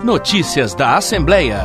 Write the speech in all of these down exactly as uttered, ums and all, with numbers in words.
Notícias da Assembleia.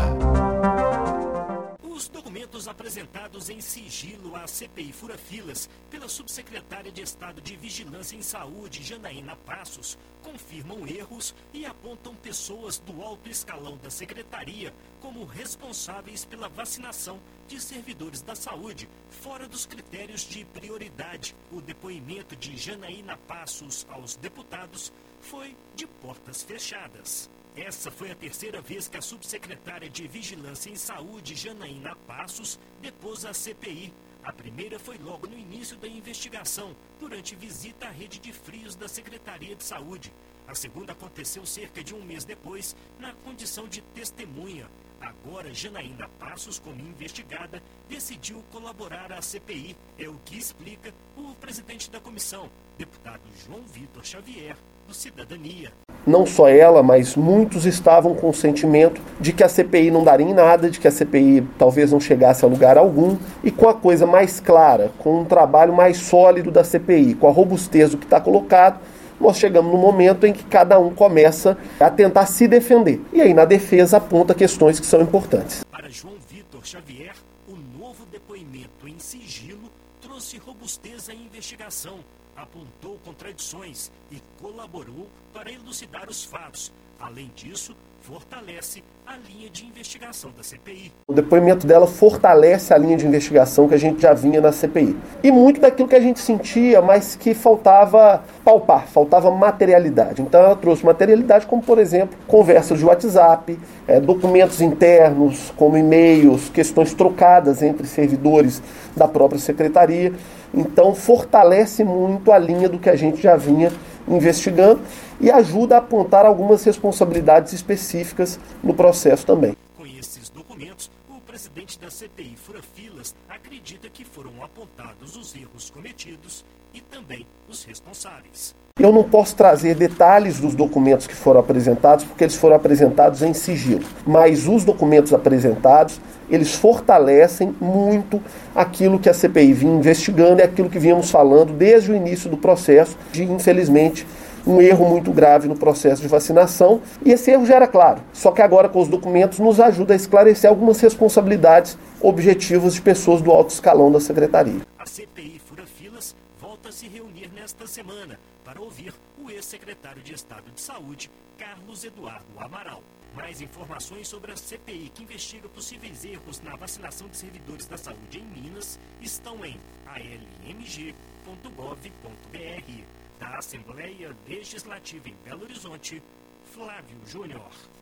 Os documentos apresentados em sigilo à C P I Fura-Filas pela subsecretária de Estado de Vigilância em Saúde, Janaína Passos, confirmam erros e apontam pessoas do alto escalão da secretaria como responsáveis pela vacinação de servidores da saúde, fora dos critérios de prioridade. O depoimento de Janaína Passos aos deputados foi de portas fechadas. Essa foi a terceira vez que a subsecretária de Vigilância em Saúde, Janaína Passos, depôs à C P I. A primeira foi logo no início da investigação, durante visita à rede de frios da Secretaria de Saúde. A segunda aconteceu cerca de um mês depois, na condição de testemunha. Agora, Janaína Passos, como investigada, decidiu colaborar à C P I. É o que explica o presidente da comissão, deputado João Vitor Xavier, do Cidadania. Não só ela, mas muitos estavam com o sentimento de que a C P I não daria em nada, de que a C P I talvez não chegasse a lugar algum, e com a coisa mais clara, com um trabalho mais sólido da C P I, com a robustez do que está colocado, nós chegamos no momento em que cada um começa a tentar se defender. E aí na defesa aponta questões que são importantes. Para João Vitor Xavier, o novo depoimento em sigilo trouxe robustez à investigação, apontou contradições e colaborou para elucidar os fatos. Além disso, fortalece a linha de investigação da C P I. O depoimento dela fortalece a linha de investigação que a gente já vinha na C P I. E muito daquilo que a gente sentia, mas que faltava palpar, faltava materialidade. Então ela trouxe materialidade como, por exemplo, conversas de WhatsApp, é, documentos internos, como e-mails, questões trocadas entre servidores da própria secretaria. Então fortalece muito a linha do que a gente já vinha investigando e ajuda a apontar algumas responsabilidades específicas no processo também. Com esses documentos, o presidente da C P I Fura-Filas acredita que foram apontados os erros cometidos e também os responsáveis. Eu não posso trazer detalhes dos documentos que foram apresentados, porque eles foram apresentados em sigilo. Mas os documentos apresentados, eles fortalecem muito aquilo que a C P I vinha investigando e aquilo que vínhamos falando desde o início do processo, de, infelizmente, um erro muito grave no processo de vacinação. E esse erro já era claro, só que agora com os documentos nos ajuda a esclarecer algumas responsabilidades objetivas de pessoas do alto escalão da Secretaria. A C P I Fura-Filas volta a se reunir nesta semana para ouvir o ex-secretário de Estado de Saúde, Carlos Eduardo Amaral. Mais informações sobre a C P I que investiga possíveis erros na vacinação de servidores da saúde em Minas estão em a l m g ponto gov ponto b r. Da Assembleia Legislativa em Belo Horizonte, Flávio Júnior.